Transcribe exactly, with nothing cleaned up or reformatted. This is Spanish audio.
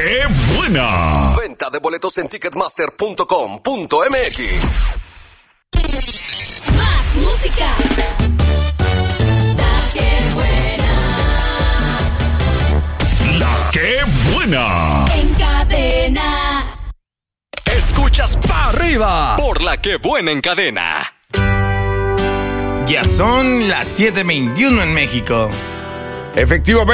¡Qué buena! Venta de boletos en ticketmaster punto com punto m x. Más música. La que buena. ¡La que buena! En cadena. Escuchas pa' arriba por La que buena en cadena. Ya son las siete veintiuno en México. Efectivamente.